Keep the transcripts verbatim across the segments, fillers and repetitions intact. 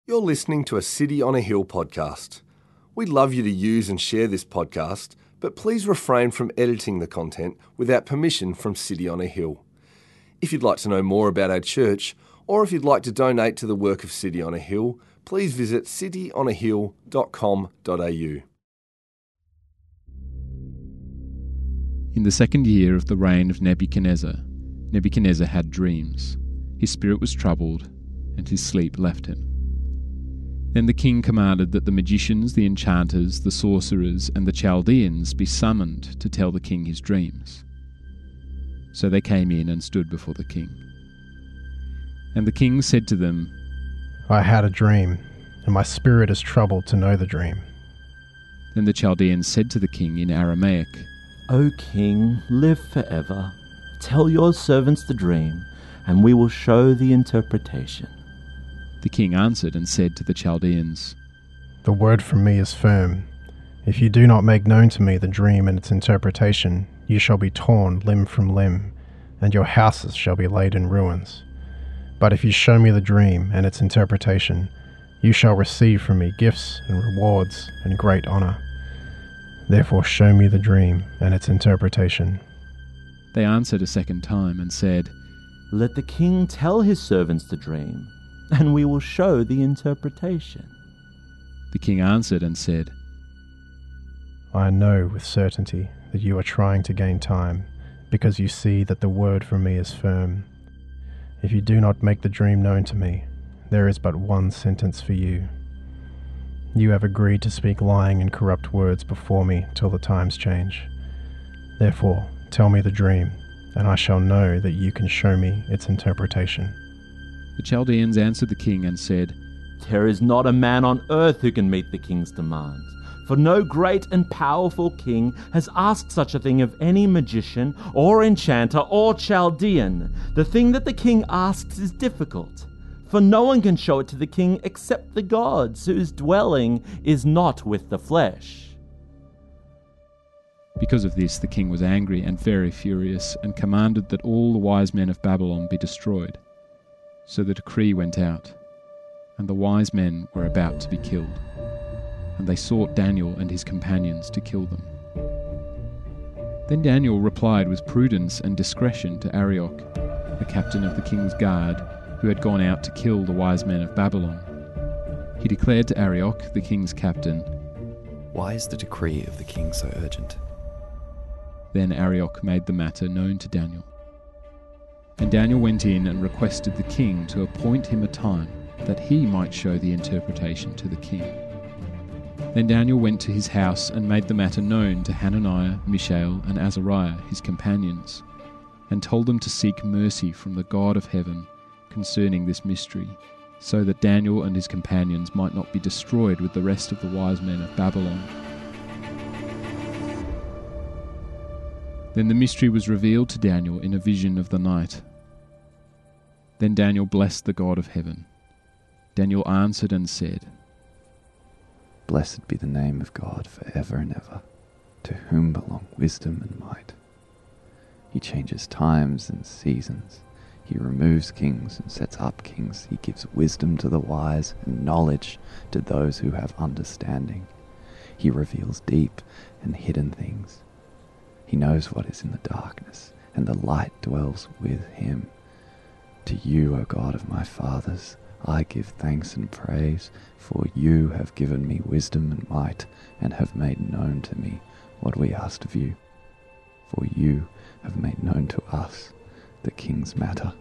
You're listening to a City on a Hill podcast. We'd love you to use and share this podcast, but please refrain from editing the content without permission from City on a Hill. If you'd like to know more about our church, or if you'd like to donate to the work of City on a Hill, please visit city on a hill dot com dot a u. In the second year of the reign of Nebuchadnezzar, Nebuchadnezzar had dreams. His spirit was troubled, and his sleep left him. Then the king commanded that the magicians, the enchanters, the sorcerers, and the Chaldeans be summoned to tell the king his dreams. So they came in and stood before the king. And the king said to them, I had a dream, and my spirit is troubled to know the dream. Then the Chaldeans said to the king in Aramaic, O king, live forever. Tell your servants the dream, and we will show the interpretation. The king answered and said to the Chaldeans, The word from me is firm. If you do not make known to me the dream and its interpretation, you shall be torn limb from limb, and your houses shall be laid in ruins. But if you show me the dream and its interpretation, you shall receive from me gifts and rewards and great honor. Therefore show me the dream and its interpretation. They answered a second time and said, Let the king tell his servants the dream, and we will show the interpretation. The king answered and said, I know with certainty that you are trying to gain time, because you see that the word from me is firm. If you do not make the dream known to me, there is but one sentence for you. You have agreed to speak lying and corrupt words before me till the times change. Therefore, tell me the dream, and I shall know that you can show me its interpretation. The Chaldeans answered the king and said, There is not a man on earth who can meet the king's demands. For no great and powerful king has asked such a thing of any magician or enchanter or Chaldean. The thing that the king asks is difficult, for no one can show it to the king except the gods, whose dwelling is not with the flesh. Because of this, the king was angry and very furious, and commanded that all the wise men of Babylon be destroyed. So the decree went out, and the wise men were about to be killed. And they sought Daniel and his companions to kill them. Then Daniel replied with prudence and discretion to Arioch, the captain of the king's guard, who had gone out to kill the wise men of Babylon. He declared to Arioch, the king's captain, Why is the decree of the king so urgent? Then Arioch made the matter known to Daniel. And Daniel went in and requested the king to appoint him a time that he might show the interpretation to the king. Then Daniel went to his house and made the matter known to Hananiah, Mishael, and Azariah, his companions, and told them to seek mercy from the God of heaven concerning this mystery, so that Daniel and his companions might not be destroyed with the rest of the wise men of Babylon. Then the mystery was revealed to Daniel in a vision of the night. Then Daniel blessed the God of heaven. Daniel answered and said, Blessed be the name of God for ever and ever, to whom belong wisdom and might. He changes times and seasons. He removes kings and sets up kings. He gives wisdom to the wise and knowledge to those who have understanding. He reveals deep and hidden things. He knows what is in the darkness, and the light dwells with him. To you, O God of my fathers, I give thanks and praise, for you have given me wisdom and might, and have made known to me what we asked of you. For you have made known to us the king's matter.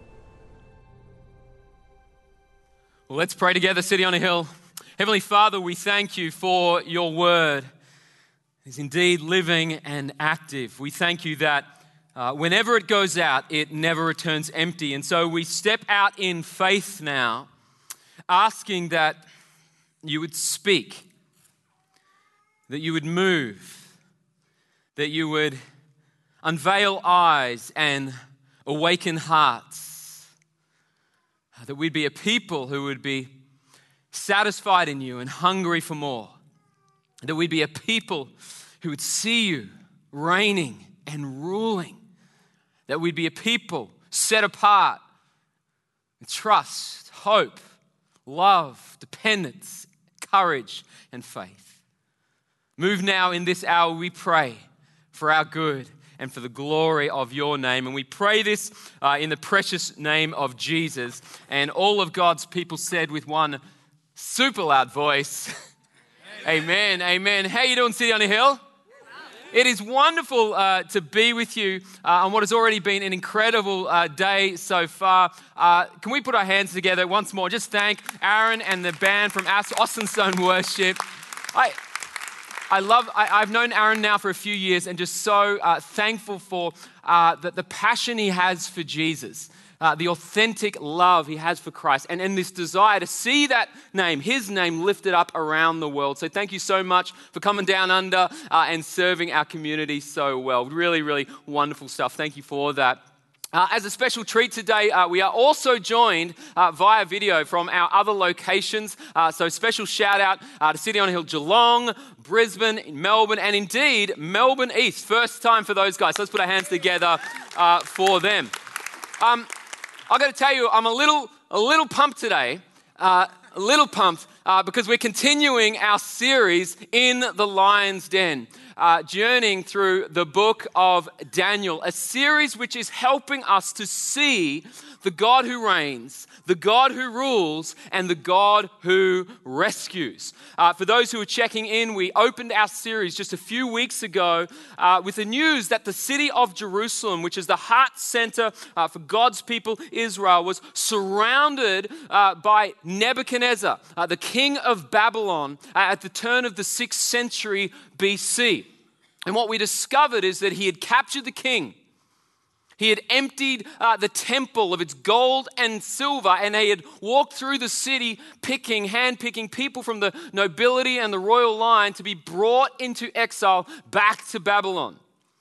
Well, let's pray together, City on a Hill. Heavenly Father, we thank you for your word. It's indeed living and active. We thank you that uh, whenever it goes out, it never returns empty. And so we step out in faith now, asking that you would speak, that you would move, that you would unveil eyes and awaken hearts, that we'd be a people who would be satisfied in you and hungry for more, that we'd be a people who would see you reigning and ruling, that we'd be a people set apart with trust, hope, love, dependence, courage, and faith. Move now in this hour, we pray, for our good and for the glory of your name. And we pray this uh, in the precious name of Jesus. And all of God's people said with one super loud voice, amen, amen. amen. How you doing, City on a Hill? It is wonderful uh, to be with you uh, on what has already been an incredible uh, day so far. Uh, can we put our hands together once more? Just thank Aaron and the band from Austin Stone Worship. I... I love, I, I've known Aaron now for a few years and just so uh, thankful for uh, the, the passion he has for Jesus, uh, the authentic love he has for Christ, and, and this desire to see that name, his name, lifted up around the world. So thank you so much for coming down under uh, and serving our community so well. Really, really wonderful stuff. Thank you for that. Uh, as a special treat today, uh, we are also joined uh, via video from our other locations. Uh, so special shout out uh, to City on a Hill Geelong, Brisbane, Melbourne, and indeed Melbourne East. First time for those guys. So let's put our hands together uh, for them. Um, I've got to tell you, I'm a little, a little pumped today. Uh, a little pumped uh, because we're continuing our series in the Lion's Den. Uh, journeying through the book of Daniel, a series which is helping us to see the God who reigns, the God who rules, and the God who rescues. Uh, for those who are checking in, we opened our series just a few weeks ago uh, with the news that the city of Jerusalem, which is the heart center uh, for God's people, Israel, was surrounded uh, by Nebuchadnezzar, uh, the king of Babylon, uh, at the turn of the sixth century B C. And what we discovered is that he had captured the king. He had emptied uh, the temple of its gold and silver, and he had walked through the city picking, hand-picking people from the nobility and the royal line to be brought into exile back to Babylon.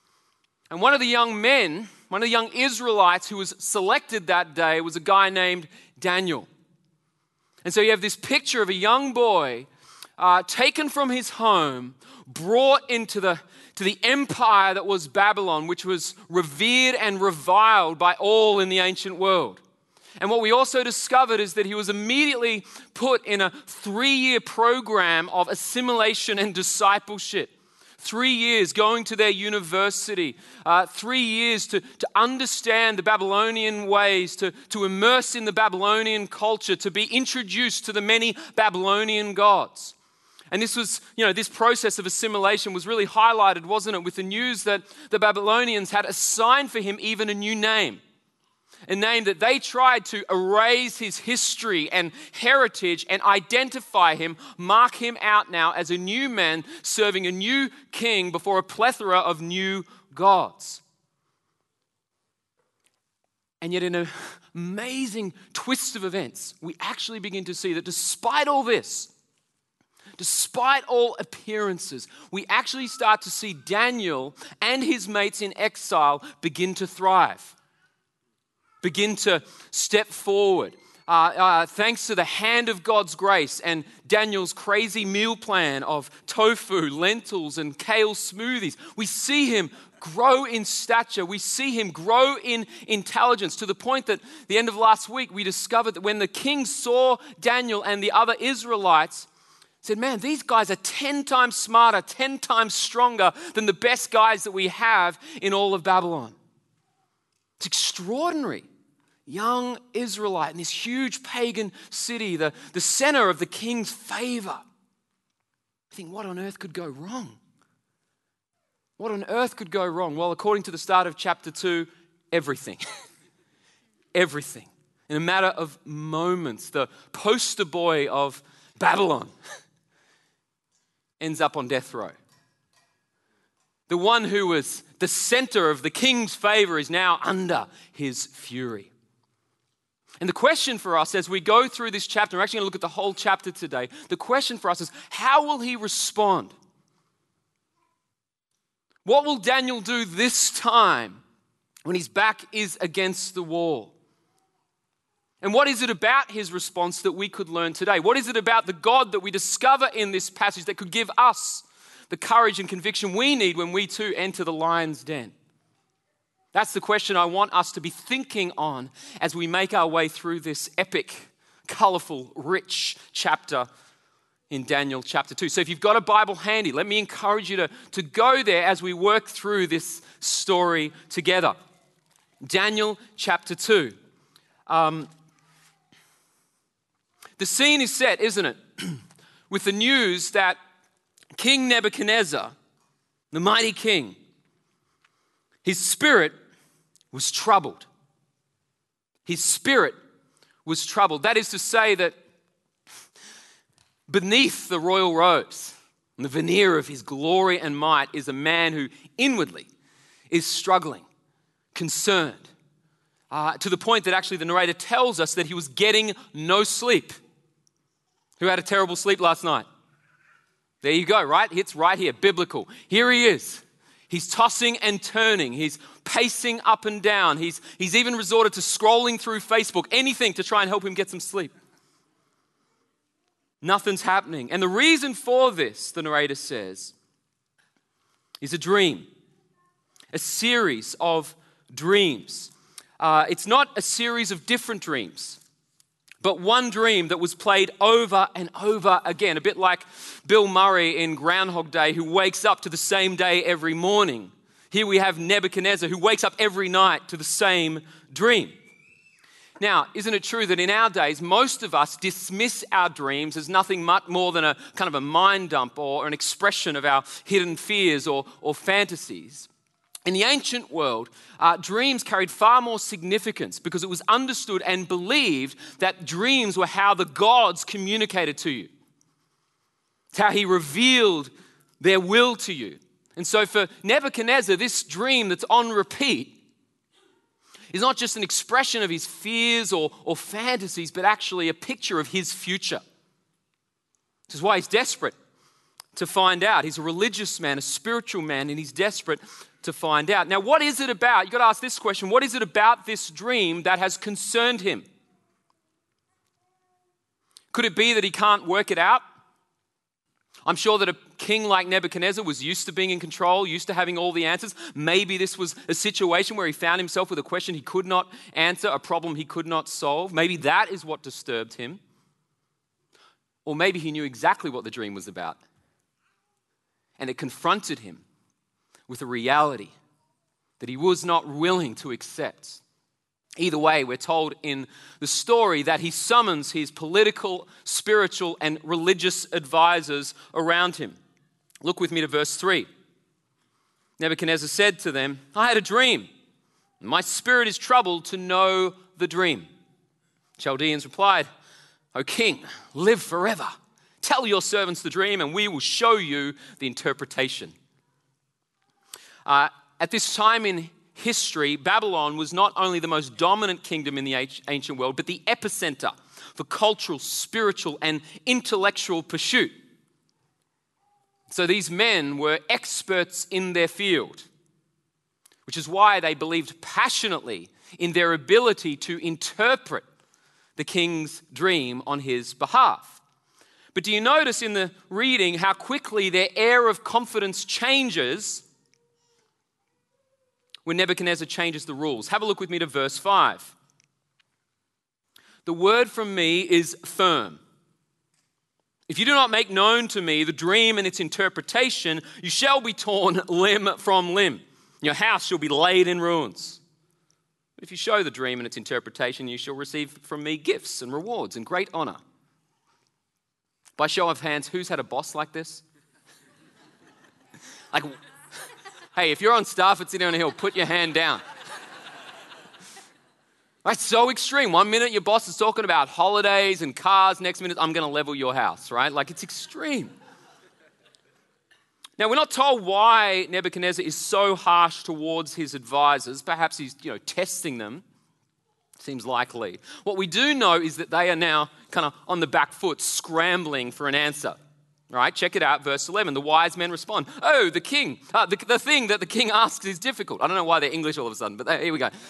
And one of the young men, one of the young Israelites who was selected that day was a guy named Daniel. And so you have this picture of a young boy uh, taken from his home, brought into the to the empire that was Babylon, which was revered and reviled by all in the ancient world. And what we also discovered is that he was immediately put in a three-year program of assimilation and discipleship. Three years going to their university, uh, three years to, to understand the Babylonian ways, to, to immerse in the Babylonian culture, to be introduced to the many Babylonian gods. And this was, you know, this process of assimilation was really highlighted, wasn't it, with the news that the Babylonians had assigned for him even a new name. A name that they tried to erase his history and heritage and identify him, mark him out now as a new man serving a new king before a plethora of new gods. And yet in an amazing twist of events, we actually begin to see that despite all this, despite all appearances, we actually start to see Daniel and his mates in exile begin to thrive, begin to step forward. Uh, uh, thanks to the hand of God's grace and Daniel's crazy meal plan of tofu, lentils, and kale smoothies, we see him grow in stature. We see him grow in intelligence to the point that the end of last week, we discovered that when the king saw Daniel and the other Israelites, said, man, these guys are ten times smarter, ten times stronger than the best guys that we have in all of Babylon. It's extraordinary. Young Israelite in this huge pagan city, the, the center of the king's favor. I think, what on earth could go wrong? What on earth could go wrong? Well, according to the start of chapter two, everything. Everything. In a matter of moments, the poster boy of Babylon ends up on death row. The one who was the center of the king's favor is now under his fury. And the question for us as we go through this chapter, we're actually going to look at the whole chapter today. The question for us is, how will he respond? What will Daniel do this time when his back is against the wall? And what is it about his response that we could learn today? What is it about the God that we discover in this passage that could give us the courage and conviction we need when we too enter the lion's den? That's the question I want us to be thinking on as we make our way through this epic colorful, rich chapter in Daniel chapter two. So if you've got a Bible handy, let me encourage you to, to go there as we work through this story together. Daniel chapter two. Um, the scene is set, isn't it? With the news that King Nebuchadnezzar, the mighty king, his spirit was troubled. His spirit was troubled. That is to say that beneath the royal robes and the veneer of his glory and might is a man who inwardly is struggling, concerned, uh, to the point that actually the narrator tells us that he was getting no sleep. Who had a terrible sleep last night? There you go, right? It's right here, biblical. Here he is. He's tossing and turning. He's pacing up and down. He's, he's even resorted to scrolling through Facebook, anything to try and help him get some sleep. Nothing's happening. And the reason for this, the narrator says, is a dream. A series of dreams. Uh, it's not a series of different dreams, but one dream that was played over and over again. A bit like Bill Murray in Groundhog Day, who wakes up to the same day every morning. Here we have Nebuchadnezzar, who wakes up every night to the same dream. Now, isn't it true that in our days, most of us dismiss our dreams as nothing much more than a kind of a mind dump or an expression of our hidden fears or, or fantasies? In the ancient world, uh, dreams carried far more significance because it was understood and believed that dreams were how the gods communicated to you. It's how he revealed their will to you. And so for Nebuchadnezzar, this dream that's on repeat is not just an expression of his fears or, or fantasies, but actually a picture of his future. This is why he's desperate to find out. He's a religious man, a spiritual man, and he's desperate to find out. Now, what is it about? You've got to ask this question. What is it about this dream that has concerned him? Could it be that he can't work it out? I'm sure that a king like Nebuchadnezzar was used to being in control, used to having all the answers. Maybe this was a situation where he found himself with a question he could not answer, a problem he could not solve. Maybe that is what disturbed him. Or maybe he knew exactly what the dream was about. And it confronted him with a reality that he was not willing to accept. Either way, we're told in the story that he summons his political, spiritual, and religious advisors around him. Look with me to verse three. Nebuchadnezzar said to them, I had a dream. My spirit is troubled to know the dream. Chaldeans replied, O king, live forever. Tell your servants the dream, and we will show you the interpretation. Uh, at this time in history, Babylon was not only the most dominant kingdom in the ancient world, but the epicenter for cultural, spiritual, and intellectual pursuit. So these men were experts in their field, which is why they believed passionately in their ability to interpret the king's dream on his behalf. But do you notice in the reading how quickly their air of confidence changes when Nebuchadnezzar changes the rules? Have a look with me to verse five. The word from me is firm. If you do not make known to me the dream and its interpretation, you shall be torn limb from limb. Your house shall be laid in ruins. But if you show the dream and its interpretation, you shall receive from me gifts and rewards and great honor. By show of hands, who's had a boss like this? Like, hey, if you're on staff at City on a Hill, put your hand down. That's so extreme. One minute your boss is talking about holidays and cars. Next minute, I'm going to level your house, right? Like, it's extreme. Now, we're not told why Nebuchadnezzar is so harsh towards his advisors. Perhaps he's, you know, testing them. Seems likely. What we do know is that they are now kind of on the back foot, scrambling for an answer. All right, check it out, verse eleven. The wise men respond, oh, the king, uh, the, the thing that the king asks is difficult. I don't know why they're English all of a sudden, but they, here we go.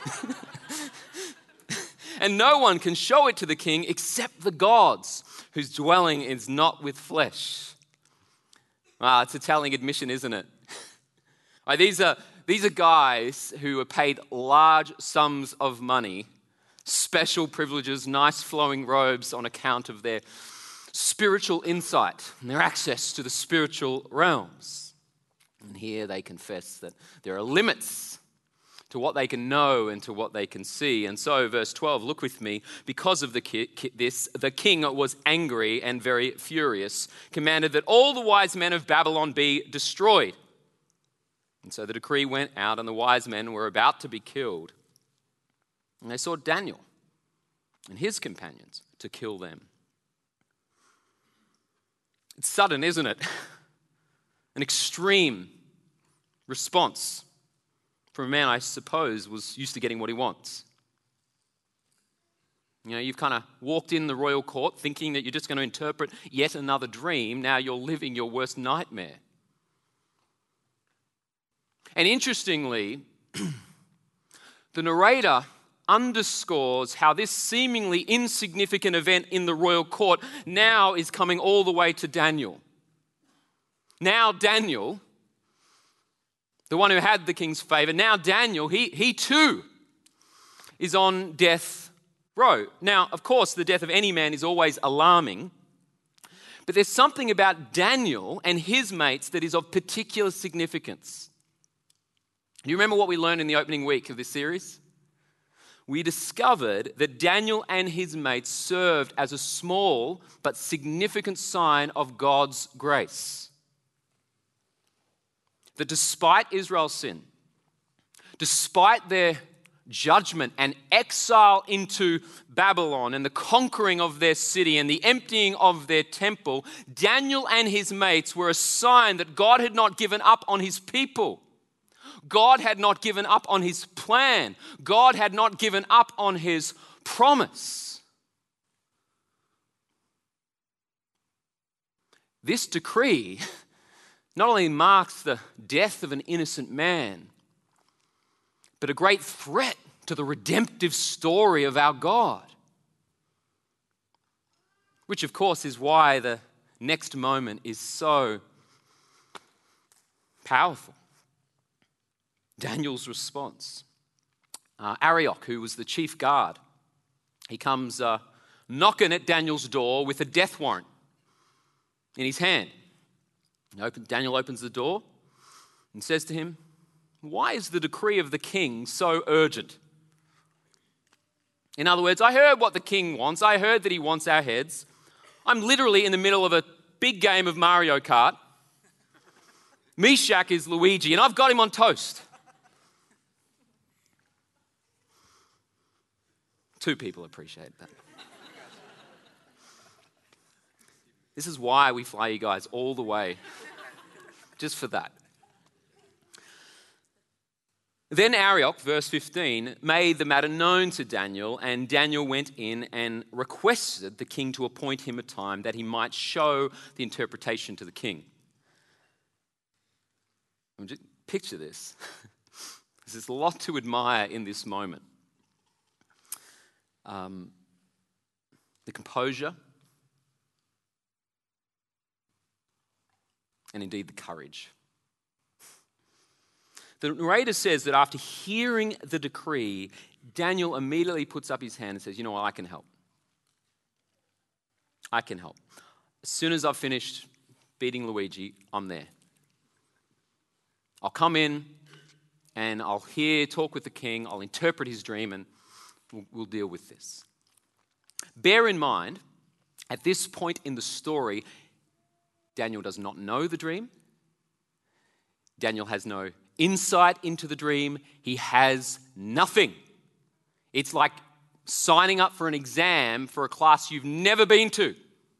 And no one can show it to the king except the gods, whose dwelling is not with flesh. Ah, it's a telling admission, isn't it? Right, these are, these are guys who are paid large sums of money special privileges, nice flowing robes on account of their spiritual insight and their access to the spiritual realms. And here they confess that there are limits to what they can know and to what they can see. And so, verse twelve, look with me. Because of the ki- ki- this, the king was angry and very furious, commanded that all the wise men of Babylon be destroyed. And so the decree went out, and the wise men were about to be killed. And they saw Daniel and his companions to kill them. It's sudden, isn't it? An extreme response from a man, I suppose, was used to getting what he wants. You know, you've kind of walked in the royal court thinking that you're just going to interpret yet another dream. Now you're living your worst nightmare. And interestingly, the narrator underscores how this seemingly insignificant event in the royal court now is coming all the way to Daniel. Now Daniel, the one who had the king's favor, now Daniel, he, he too is on death row. Now, of course, the death of any man is always alarming, but there's something about Daniel and his mates that is of particular significance. Do you remember what we learned in the opening week of this series? We discovered that Daniel and his mates served as a small but significant sign of God's grace. That despite Israel's sin, despite their judgment and exile into Babylon and the conquering of their city and the emptying of their temple, Daniel and his mates were a sign that God had not given up on his people. God had not given up on his plan. God had not given up on his promise. This decree not only marks the death of an innocent man, but a great threat to the redemptive story of our God. Which, of course, is why the next moment is so powerful. Daniel's response. Uh, Arioch, who was the chief guard, he comes uh, knocking at Daniel's door with a death warrant in his hand. Open, Daniel opens the door and says to him, "Why is the decree of the king so urgent?" In other words, I heard what the king wants. I heard that he wants our heads. I'm literally in the middle of a big game of Mario Kart. Meshach is Luigi, and I've got him on toast. Two people appreciate that. This is why we fly you guys all the way, just for that. Then Arioch, verse fifteen, made the matter known to Daniel, and Daniel went in and requested the king to appoint him a time that he might show the interpretation to the king. Just picture this. There's a lot to admire in this moment. Um, the composure, and indeed the courage. The narrator says that after hearing the decree, Daniel immediately puts up his hand and says, "You know what, I can help. I can help. As soon as I've finished beating Luigi, I'm there. I'll come in and I'll hear, talk with the king, I'll interpret his dream, and we'll, we'll deal with this." Bear in mind, at this point in the story, Daniel does not know the dream. Daniel has no insight into the dream. He has nothing. It's like signing up for an exam for a class you've never been to.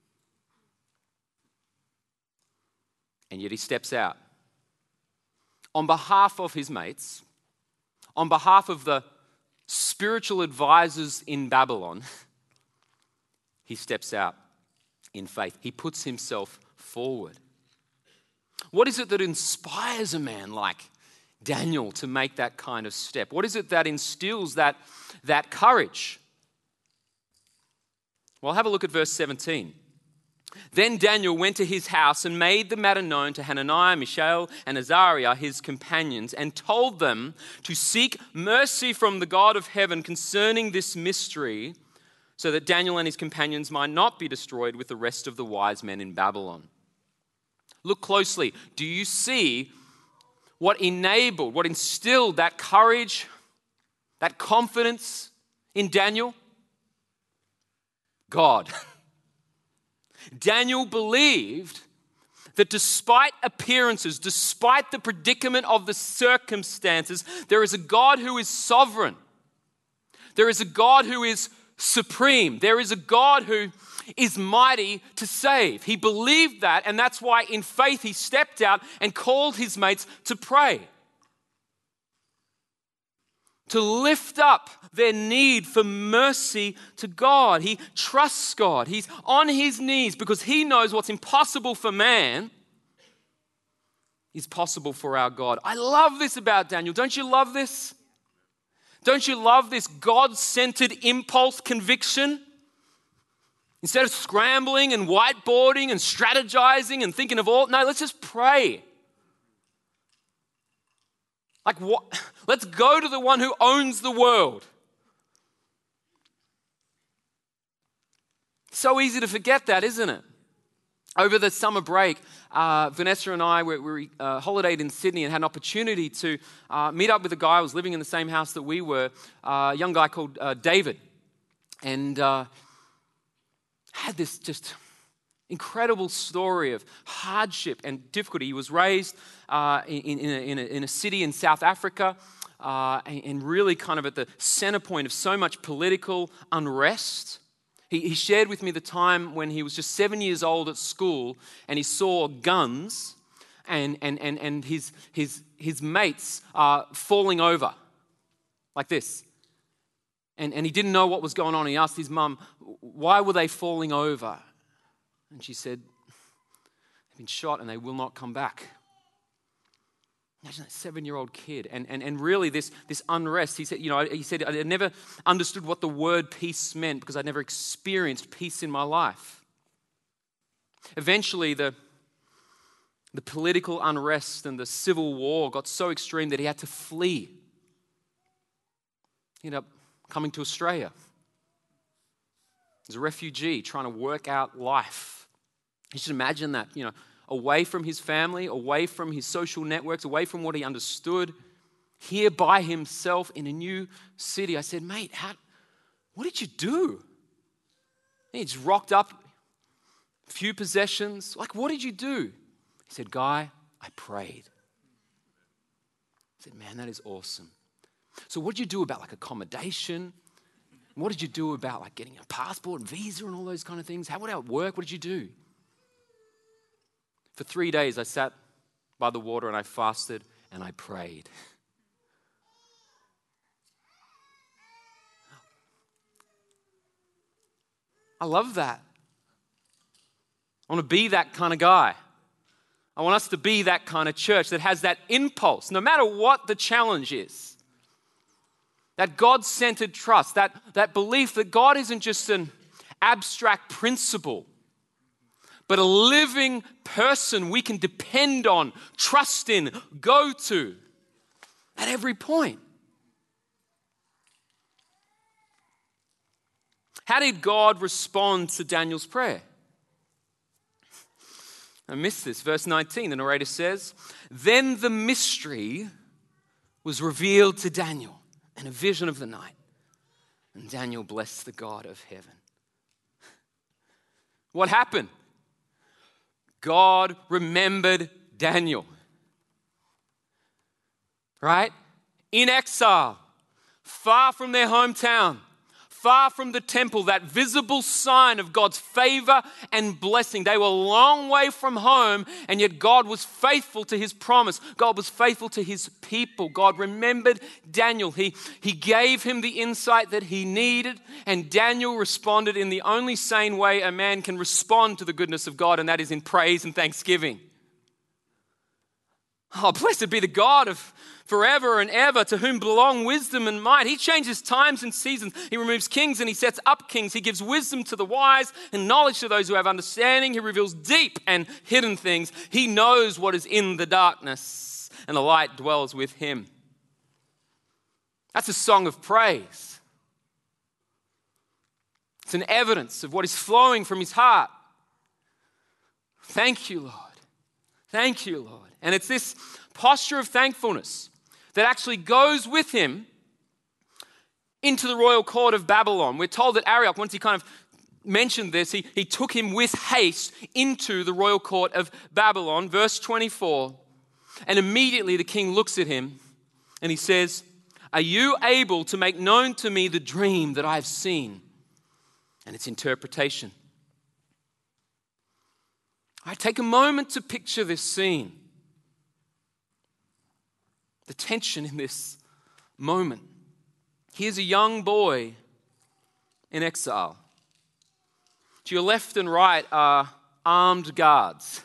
And yet he steps out. On behalf of his mates, on behalf of the spiritual advisors in Babylon, he steps out in faith. He puts himself forward. What is it that inspires a man like Daniel to make that kind of step? What is it that instills that, that courage? Well, have a look at verse seventeen. Then Daniel went to his house and made the matter known to Hananiah, Mishael, and Azariah, his companions, and told them to seek mercy from the God of heaven concerning this mystery, so that Daniel and his companions might not be destroyed with the rest of the wise men in Babylon. Look closely. Do you see what enabled, what instilled that courage, that confidence in Daniel? God. Daniel believed that despite appearances, despite the predicament of the circumstances, there is a God who is sovereign. There is a God who is supreme. There is a God who is mighty to save. He believed that, and that's why in faith he stepped out and called his mates to pray, to lift up their need for mercy to God. He trusts God. He's on his knees because he knows what's impossible for man is possible for our God. I love this about Daniel. Don't you love this? Don't you love this God-centered impulse conviction? Instead of scrambling and whiteboarding and strategizing and thinking of all, no, let's just pray. Like what? Let's go to the one who owns the world. So easy to forget that, isn't it? Over the summer break, uh, Vanessa and I were, we uh, holidayed in Sydney and had an opportunity to uh, meet up with a guy who was living in the same house that we were, uh, a young guy called uh, David. And uh, had this just incredible story of hardship and difficulty. He was raised uh, in, in, a, in, a, in a city in South Africa uh, and, and really kind of at the center point of so much political unrest. He, he shared with me the time when he was just seven years old at school and he saw guns and, and, and, and his, his, his mates uh, falling over like this. And, and he didn't know what was going on. He asked his mum, why were they falling over? And she said, they've been shot and they will not come back. Imagine that seven-year-old kid. And, and, and really this, this unrest, he said, you know, he said, I never understood what the word peace meant because I'd never experienced peace in my life. Eventually, the, the political unrest and the civil war got so extreme that he had to flee. He ended up coming to Australia as a refugee, trying to work out life. You should imagine that, you know, away from his family, away from his social networks, away from what he understood, here by himself in a new city. I said, mate, how, what did you do? And he just rocked up, a few possessions. Like, what did you do? He said, Guy, I prayed. I said, man, that is awesome. So what did you do about like accommodation? What did you do about like getting a passport and visa and all those kind of things? How would it work? What did you do? For three days I sat by the water and I fasted and I prayed. I love that. I want to be that kind of guy. I want us to be that kind of church that has that impulse, no matter what the challenge is. That God-centered trust, that, that belief that God isn't just an abstract principle, but a living person we can depend on, trust in, go to at every point. How did God respond to Daniel's prayer? I missed this. Verse nineteen, the narrator says, then the mystery was revealed to Daniel in a vision of the night. And Daniel blessed the God of heaven. What happened? God remembered Daniel. Right? In exile, far from their hometown, far from the temple, that visible sign of God's favor and blessing. They were a long way from home, and yet God was faithful to his promise. God was faithful to his people. God remembered Daniel. He, he gave him the insight that he needed, and Daniel responded in the only sane way a man can respond to the goodness of God, and that is in praise and thanksgiving. Oh, blessed be the God of forever and ever, to whom belong wisdom and might. He changes times and seasons. He removes kings and he sets up kings. He gives wisdom to the wise and knowledge to those who have understanding. He reveals deep and hidden things. He knows what is in the darkness, and the light dwells with him. That's a song of praise. It's an evidence of what is flowing from his heart. Thank you, Lord. Thank you, Lord. And it's this posture of thankfulness that actually goes with him into the royal court of Babylon. We're told that Arioch, once he kind of mentioned this, he, he took him with haste into the royal court of Babylon. Verse twenty-four, and immediately the king looks at him and he says, "Are you able to make known to me the dream that I've seen and its interpretation?" I take a moment to picture this scene. The tension in this moment. Here's a young boy in exile. To your left and right are armed guards.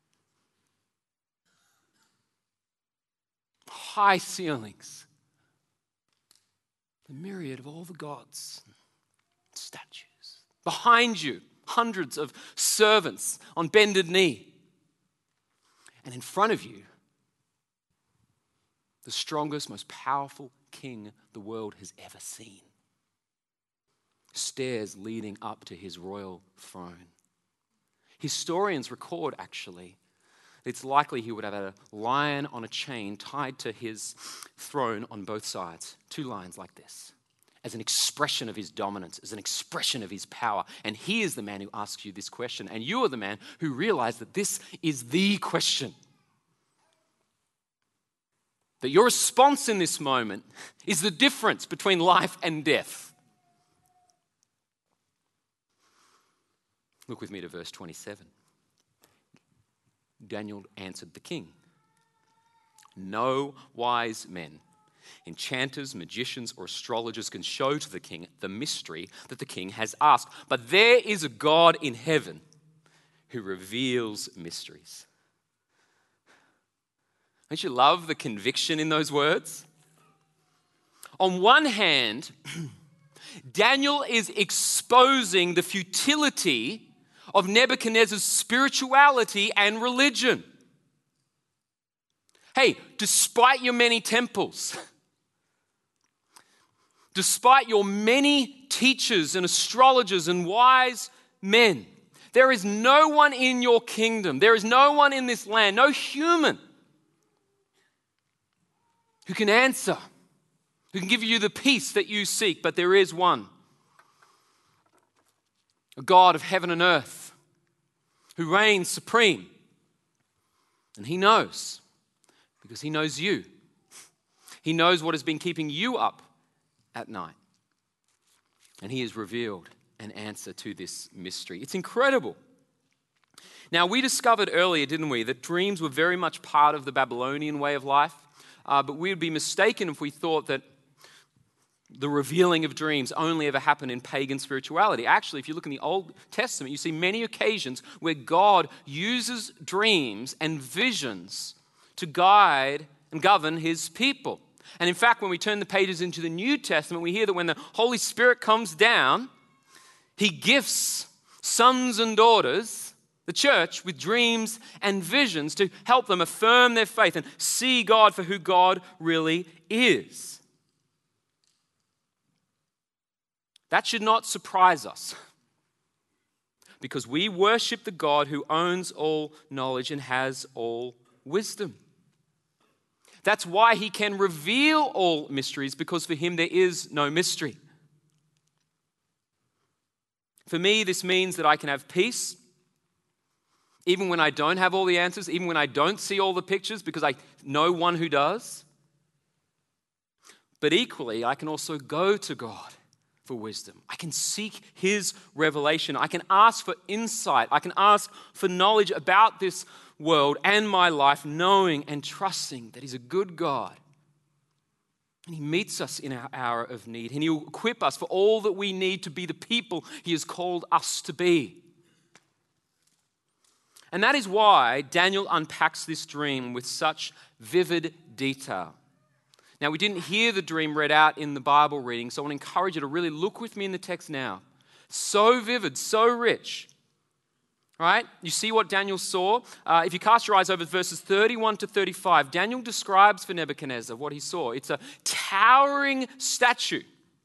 High ceilings. The myriad of all the gods. Statues. Behind you, hundreds of servants on bended knee. And in front of you, the strongest, most powerful king the world has ever seen. Stairs leading up to his royal throne. Historians record, actually, it's likely he would have had a lion on a chain tied to his throne on both sides. Two lions like this, as an expression of his dominance, as an expression of his power. And he is the man who asks you this question. And you are the man who realize that this is the question. That your response in this moment is the difference between life and death. Look with me to verse twenty-seven. Daniel answered the king, "No wise men, enchanters, magicians, or astrologers can show to the king the mystery that the king has asked. But there is a God in heaven who reveals mysteries." Don't you love the conviction in those words? On one hand, Daniel is exposing the futility of Nebuchadnezzar's spirituality and religion. Hey, despite your many temples, despite your many teachers and astrologers and wise men, there is no one in your kingdom, there is no one in this land, no human who can answer, who can give you the peace that you seek, but there is one. A God of heaven and earth who reigns supreme. And he knows, because he knows you. He knows what has been keeping you up at night. And he has revealed an answer to this mystery. It's incredible. Now, we discovered earlier, didn't we, that dreams were very much part of the Babylonian way of life. Uh, but we would be mistaken if we thought that the revealing of dreams only ever happened in pagan spirituality. Actually, if you look in the Old Testament, you see many occasions where God uses dreams and visions to guide and govern his people. And in fact, when we turn the pages into the New Testament, we hear that when the Holy Spirit comes down, he gifts sons and daughters, the church, with dreams and visions to help them affirm their faith and see God for who God really is. That should not surprise us, because we worship the God who owns all knowledge and has all wisdom. That's why he can reveal all mysteries, because for him there is no mystery. For me, this means that I can have peace even when I don't have all the answers, even when I don't see all the pictures, because I know one who does. But equally, I can also go to God for wisdom. I can seek his revelation. I can ask for insight. I can ask for knowledge about this world and my life, knowing and trusting that he's a good God. And he meets us in our hour of need. And he'll equip us for all that we need to be the people he has called us to be. And that is why Daniel unpacks this dream with such vivid detail. Now, we didn't hear the dream read out in the Bible reading, so I want to encourage you to really look with me in the text now. So vivid, so rich. Right? You see what Daniel saw? Uh, if you cast your eyes over verses thirty-one to thirty-five, Daniel describes for Nebuchadnezzar what he saw. It's a towering statue,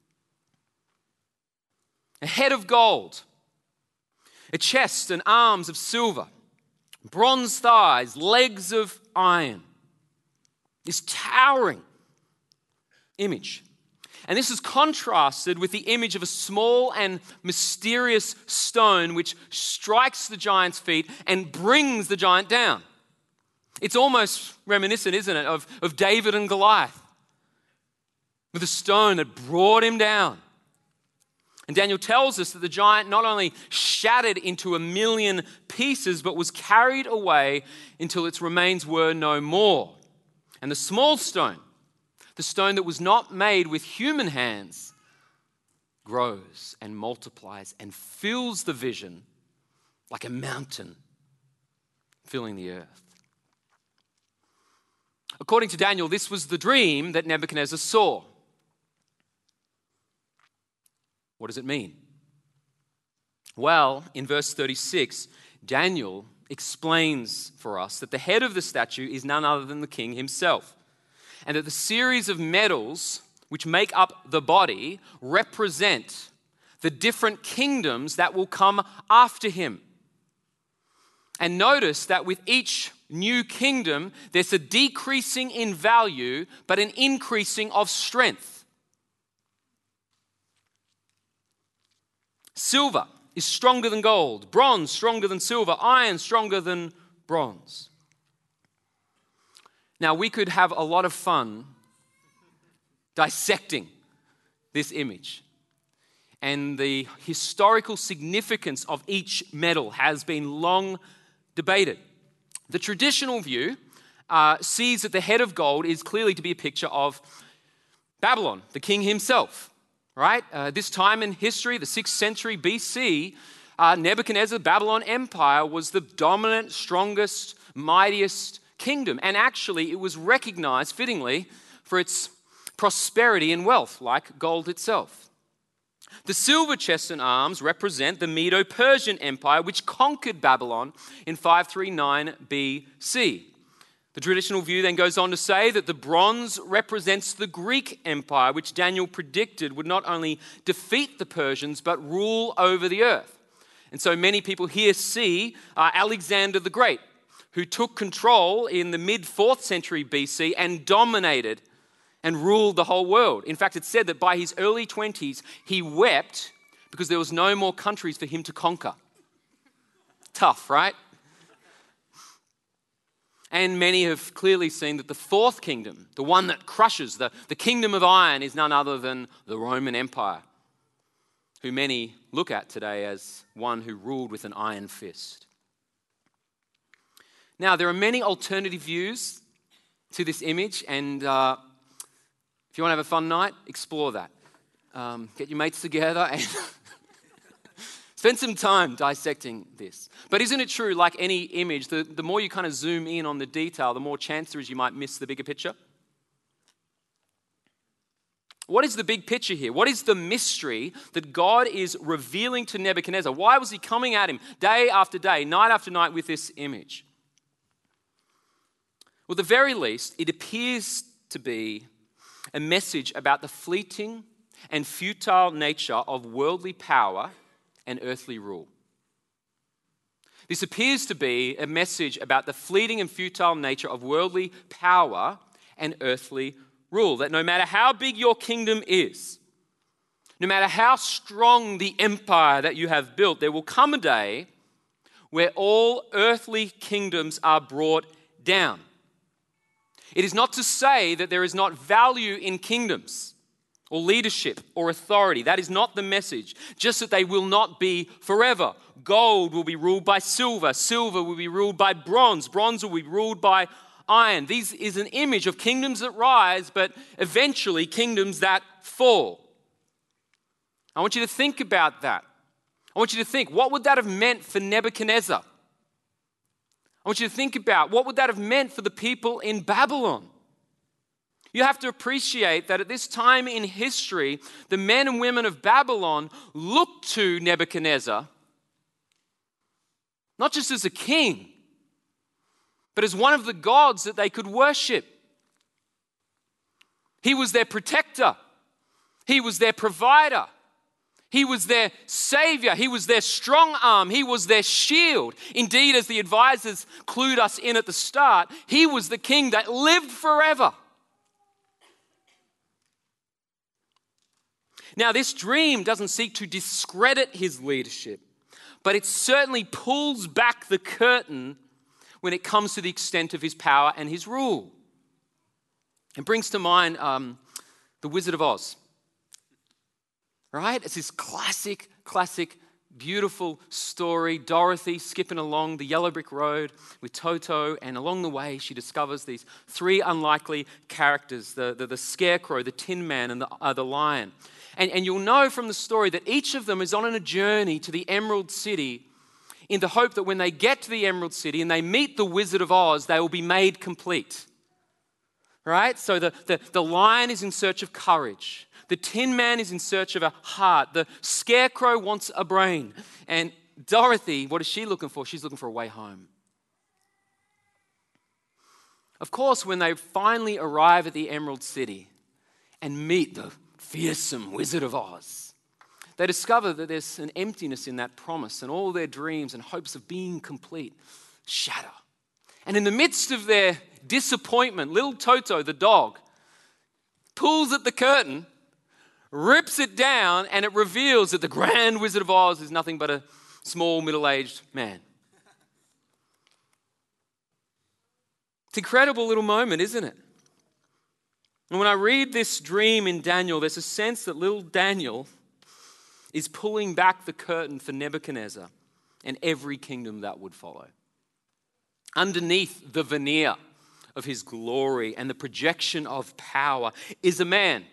a head of gold, a chest and arms of silver, bronze thighs, legs of iron. This towering image. And this is contrasted with the image of a small and mysterious stone which strikes the giant's feet and brings the giant down. It's almost reminiscent, isn't it, of, of David and Goliath, with a stone that brought him down. And Daniel tells us that the giant not only shattered into a million pieces, but was carried away until its remains were no more. And the small stone, the stone that was not made with human hands, grows and multiplies and fills the vision like a mountain filling the earth. According to Daniel, this was the dream that Nebuchadnezzar saw. What does it mean? Well, in verse thirty-six, Daniel explains for us that the head of the statue is none other than the king himself, and that the series of medals which make up the body represent the different kingdoms that will come after him. And notice that with each new kingdom, there's a decreasing in value, but an increasing of strength. Silver is stronger than gold, bronze stronger than silver, iron stronger than bronze. Now, we could have a lot of fun dissecting this image. And the historical significance of each metal has been long debated. The traditional view uh, sees that the head of gold is clearly to be a picture of Babylon, the king himself. Right? Uh, this time in history, the sixth century B C, uh, Nebuchadnezzar, Babylon Empire was the dominant, strongest, mightiest kingdom. And actually, it was recognized fittingly for its prosperity and wealth, like gold itself. The silver chest and arms represent the Medo-Persian Empire, which conquered Babylon in five thirty-nine B C. The traditional view then goes on to say that the bronze represents the Greek Empire, which Daniel predicted would not only defeat the Persians, but rule over the earth. And so many people here see uh, Alexander the Great, who took control in the mid-fourth century B C and dominated and ruled the whole world. In fact, it's said that by his early twenties, he wept because there was no more countries for him to conquer. Tough, right? And many have clearly seen that the fourth kingdom, the one that crushes, the, the kingdom of iron, is none other than the Roman Empire, who many look at today as one who ruled with an iron fist. Now, there are many alternative views to this image, and uh, if you want to have a fun night, explore that. Um, get your mates together and spend some time dissecting this. But isn't it true, like any image, the, the more you kind of zoom in on the detail, the more chance there is you might miss the bigger picture? What is the big picture here? What is the mystery that God is revealing to Nebuchadnezzar? Why was he coming at him day after day, night after night with this image? Well, at the very least, it appears to be a message about the fleeting and futile nature of worldly power and earthly rule. This appears to be a message about the fleeting and futile nature of worldly power and earthly rule. That no matter how big your kingdom is, no matter how strong the empire that you have built, there will come a day where all earthly kingdoms are brought down. It is not to say that there is not value in kingdoms or leadership or authority. That is not the message. Just that they will not be forever. Gold will be ruled by silver. Silver will be ruled by bronze. Bronze will be ruled by iron. This is an image of kingdoms that rise, but eventually kingdoms that fall. I want you to think about that. I want you to think, what would that have meant for Nebuchadnezzar? I want you to think about what would that have meant for the people in Babylon. You have to appreciate that at this time in history, the men and women of Babylon looked to Nebuchadnezzar not just as a king, but as one of the gods that they could worship. He was their protector. He was their provider. He was their savior. He was their strong arm. He was their shield. Indeed, as the advisors clued us in at the start, he was the king that lived forever. Now, this dream doesn't seek to discredit his leadership, but it certainly pulls back the curtain when it comes to the extent of his power and his rule. It brings to mind um, The Wizard of Oz, right? It's this classic, classic, beautiful story. Dorothy skipping along the yellow brick road with Toto, and along the way she discovers these three unlikely characters, the, the, the Scarecrow, the Tin Man, and the, uh, the Lion. And, and you'll know from the story that each of them is on a journey to the Emerald City in the hope that when they get to the Emerald City and they meet the Wizard of Oz, they will be made complete. Right? So the, the, the lion is in search of courage. The Tin Man is in search of a heart. The Scarecrow wants a brain. And Dorothy, what is she looking for? She's looking for a way home. Of course, when they finally arrive at the Emerald City and meet the fearsome Wizard of Oz, they discover that there's an emptiness in that promise, and all their dreams and hopes of being complete shatter. And in the midst of their disappointment, little Toto, the dog, pulls at the curtain, rips it down, and it reveals that the Grand Wizard of Oz is nothing but a small, middle-aged man. It's an incredible little moment, isn't it? And when I read this dream in Daniel, there's a sense that little Daniel is pulling back the curtain for Nebuchadnezzar and every kingdom that would follow. Underneath the veneer of his glory and the projection of power is a man.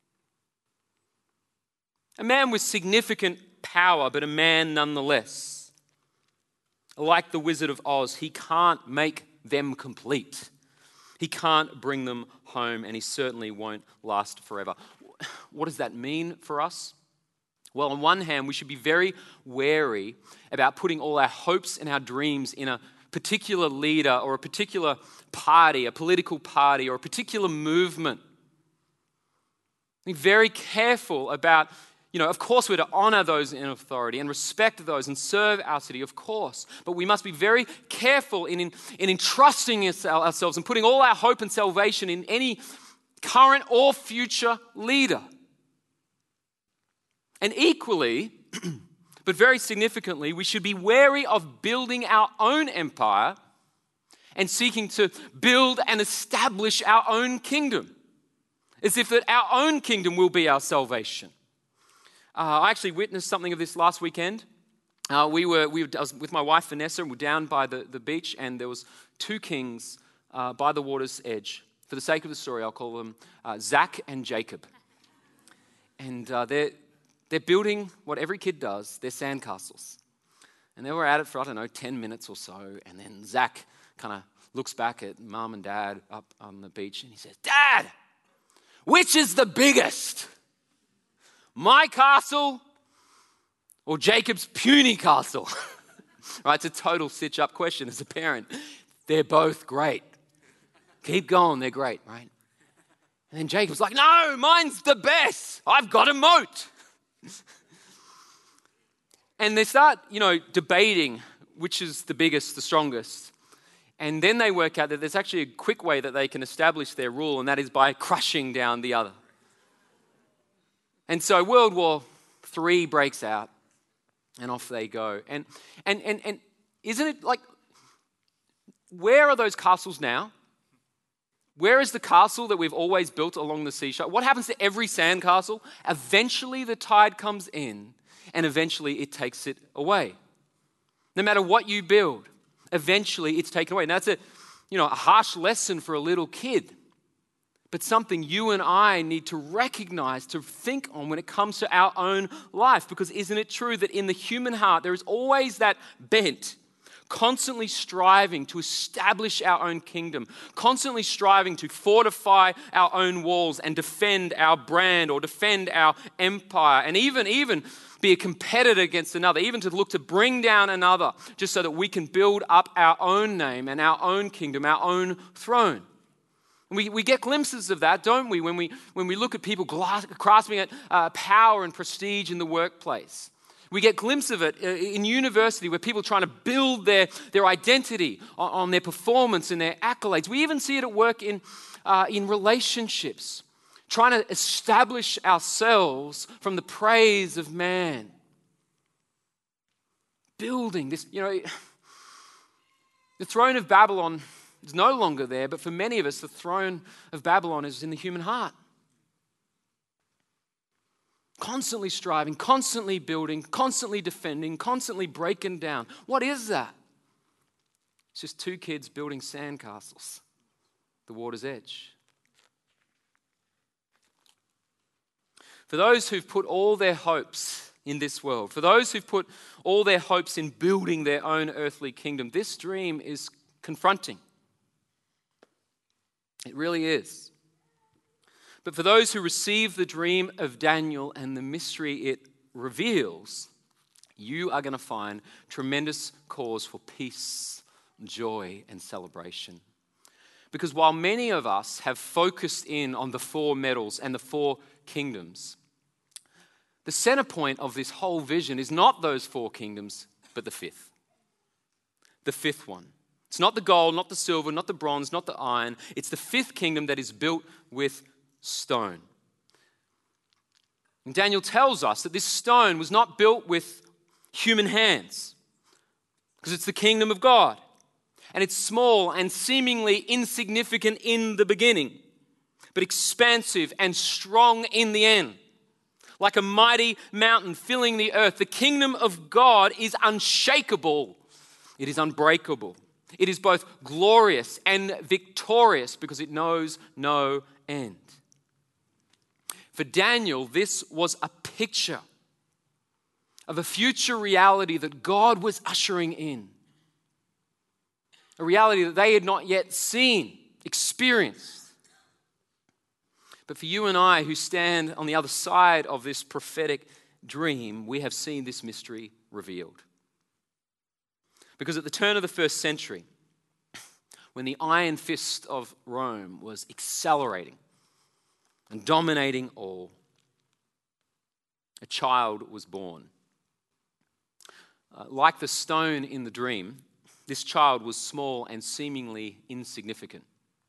A man with significant power, but a man nonetheless. Like the Wizard of Oz, he can't make them complete. He can't bring them home, and he certainly won't last forever. What does that mean for us? Well, on one hand, we should be very wary about putting all our hopes and our dreams in a particular leader or a particular party, a political party or a particular movement. Be very careful about, you know, of course we're to honor those in authority and respect those and serve our city, of course. But we must be very careful in, in, in entrusting ourselves and putting all our hope and salvation in any current or future leader. And equally, but very significantly, we should be wary of building our own empire and seeking to build and establish our own kingdom, as if that our own kingdom will be our salvation. Uh, I actually witnessed something of this last weekend. Uh, we were, we were I was with my wife Vanessa, and we were down by the, the beach, and there was two kings uh, by the water's edge. For the sake of the story, I'll call them uh, Zach and Jacob. And uh, they're They're building what every kid does, they're sandcastles. And they were at it for, I don't know, ten minutes or so. And then Zach kind of looks back at mum and dad up on the beach and he says, "Dad, which is the biggest? My castle or Jacob's puny castle?" Right, it's a total stitch-up question as a parent. They're both great. Keep going, they're great, right? And then Jacob's like, "No, mine's the best. I've got a moat." And they start, you know, debating which is the biggest, the strongest. And then they work out that there's actually a quick way that they can establish their rule, and that is by crushing down the other. And so World War Three breaks out, and off they go. And and and and isn't it like, where are those castles now? Where is the castle that we've always built along the seashore? What happens to every sandcastle? Eventually the tide comes in and eventually it takes it away. No matter what you build, eventually it's taken away. Now that's a, you know, a harsh lesson for a little kid, but something you and I need to recognize, to think on when it comes to our own life. Because isn't it true that in the human heart there is always that bent constantly striving to establish our own kingdom, constantly striving to fortify our own walls and defend our brand or defend our empire, and even, even be a competitor against another, even to look to bring down another, just so that we can build up our own name and our own kingdom, our own throne. We, we get glimpses of that, don't we, when we, when we look at people grasping at uh, power and prestige in the workplace. We get glimpses of it in university where people are trying to build their, their identity on, on their performance and their accolades. We even see it at work in, uh, in relationships, trying to establish ourselves from the praise of man. Building this, you know, the throne of Babylon is no longer there, but for many of us, the throne of Babylon is in the human heart. Constantly striving, constantly building, constantly defending, constantly breaking down. What is that? It's just two kids building sandcastles at the water's edge. For those who've put all their hopes in this world, for those who've put all their hopes in building their own earthly kingdom, this dream is confronting. It really is. But for those who receive the dream of Daniel and the mystery it reveals, you are going to find tremendous cause for peace, joy, and celebration. Because while many of us have focused in on the four metals and the four kingdoms, the center point of this whole vision is not those four kingdoms, but the fifth. The fifth one. It's not the gold, not the silver, not the bronze, not the iron. It's the fifth kingdom that is built with stone. And Daniel tells us that this stone was not built with human hands, because it's the kingdom of God. And it's small and seemingly insignificant in the beginning, but expansive and strong in the end. Like a mighty mountain filling the earth, the kingdom of God is unshakable. It is unbreakable. It is both glorious and victorious because it knows no end. For Daniel, this was a picture of a future reality that God was ushering in. A reality that they had not yet seen, experienced. But for you and I who stand on the other side of this prophetic dream, we have seen this mystery revealed. Because at the turn of the first century, when the iron fist of Rome was accelerating and dominating all, a child was born. Uh, like the stone in the dream, this child was small and seemingly insignificant.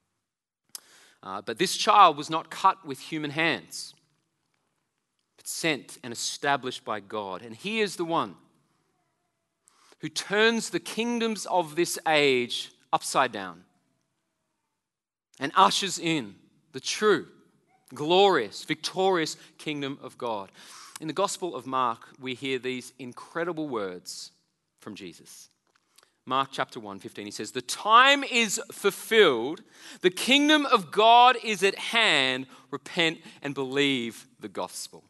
Uh, but this child was not cut with human hands, but sent and established by God. And he is the one who turns the kingdoms of this age upside down and ushers in the true, glorious, victorious kingdom of God. In the Gospel of Mark, we hear these incredible words from Jesus. Mark chapter one, fifteen, he says, "The time is fulfilled, the kingdom of God is at hand, repent and believe the gospel."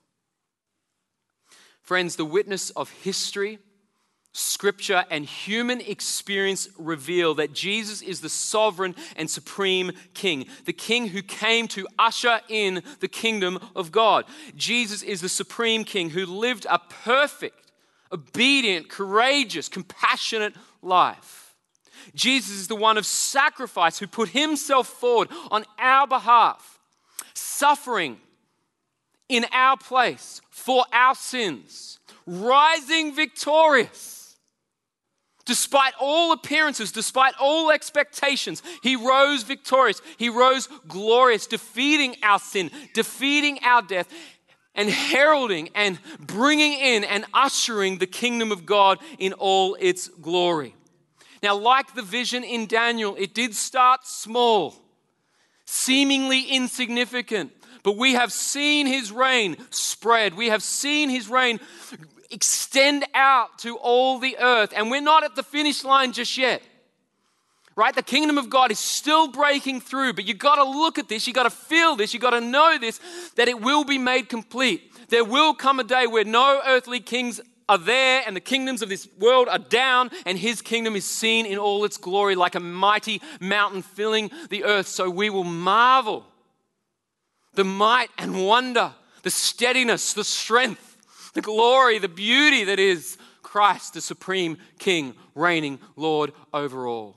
Friends, the witness of history, Scripture, and human experience reveal that Jesus is the sovereign and supreme King, the King who came to usher in the kingdom of God. Jesus is the supreme King who lived a perfect, obedient, courageous, compassionate life. Jesus is the one of sacrifice who put himself forward on our behalf, suffering in our place for our sins, rising victorious. Despite all appearances, despite all expectations, he rose victorious. He rose glorious, defeating our sin, defeating our death, and heralding and bringing in and ushering the kingdom of God in all its glory. Now, like the vision in Daniel, it did start small, seemingly insignificant, but we have seen his reign spread. We have seen his reign extend out to all the earth, and we're not at the finish line just yet. Right? The kingdom of God is still breaking through, but you've got to look at this, you've got to feel this, you've got to know this, that it will be made complete. There will come a day where no earthly kings are there and the kingdoms of this world are down, and his kingdom is seen in all its glory like a mighty mountain filling the earth. So we will marvel the might and wonder, the steadiness, the strength, the glory, the beauty that is Christ, the supreme King, reigning Lord over all.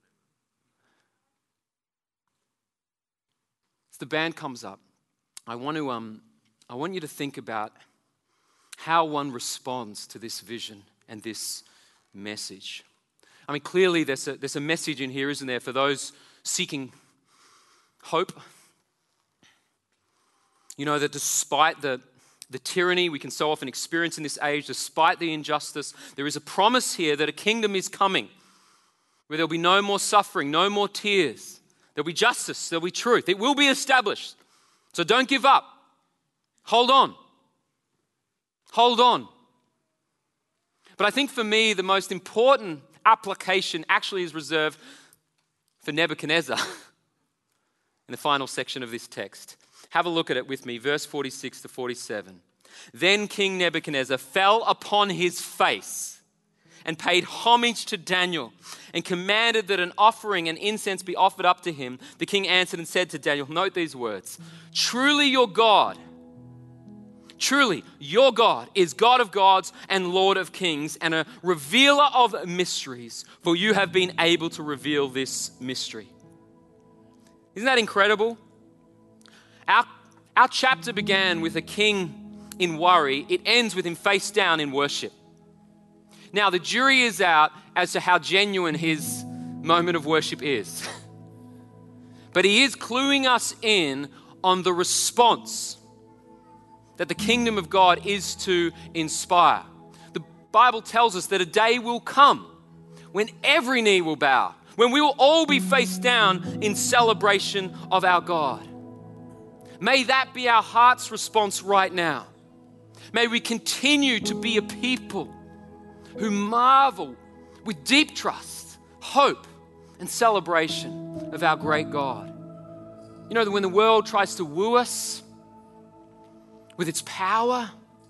As the band comes up, I want to um, I want you to think about how one responds to this vision and this message. I mean, clearly there's a, there's a message in here, isn't there, for those seeking hope. You know, that despite the, the tyranny we can so often experience in this age, despite the injustice, there is a promise here that a kingdom is coming where there'll be no more suffering, no more tears. There'll be justice, there'll be truth. It will be established. So don't give up. Hold on. Hold on. But I think for me, the most important application actually is reserved for Nebuchadnezzar in the final section of this text. Have a look at it with me, verse forty-six to forty-seven. Then King Nebuchadnezzar fell upon his face and paid homage to Daniel and commanded that an offering and incense be offered up to him. The king answered and said to Daniel, note these words, truly your God, truly your God is God of gods and Lord of kings and a revealer of mysteries, for you have been able to reveal this mystery. Isn't that incredible? Our, our chapter began with a king in worry. It ends with him face down in worship. Now, the jury is out as to how genuine his moment of worship is. But he is cluing us in on the response that the kingdom of God is to inspire. The Bible tells us that a day will come when every knee will bow, when we will all be face down in celebration of our God. May that be our heart's response right now. May we continue to be a people who marvel with deep trust, hope, and celebration of our great God. You know that when the world tries to woo us with its power,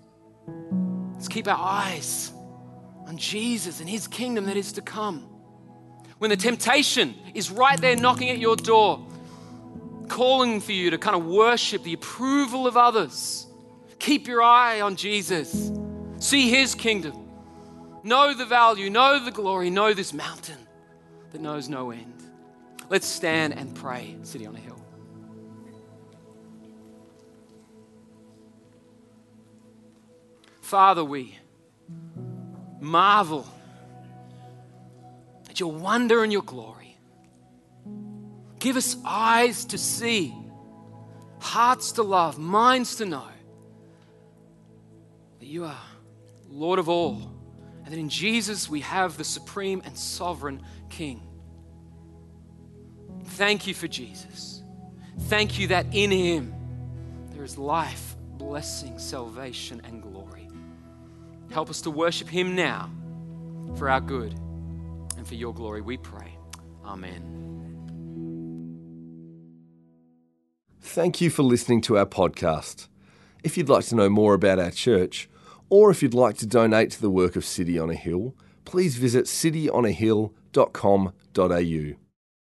let's keep our eyes on Jesus and his kingdom that is to come. When the temptation is right there knocking at your door, calling for you to kind of worship the approval of others, keep your eye on Jesus. See his kingdom. Know the value, know the glory, know this mountain that knows no end. Let's stand and pray, City on a Hill. Father, we marvel at your wonder and your glory. Give us eyes to see, hearts to love, minds to know that you are Lord of all, and that in Jesus we have the supreme and sovereign King. Thank you for Jesus. Thank you that in him there is life, blessing, salvation, and glory. Help us to worship him now for our good and for your glory, we pray. Amen. Thank you for listening to our podcast. If you'd like to know more about our church, or if you'd like to donate to the work of City on a Hill, please visit city on a hill dot com dot a u.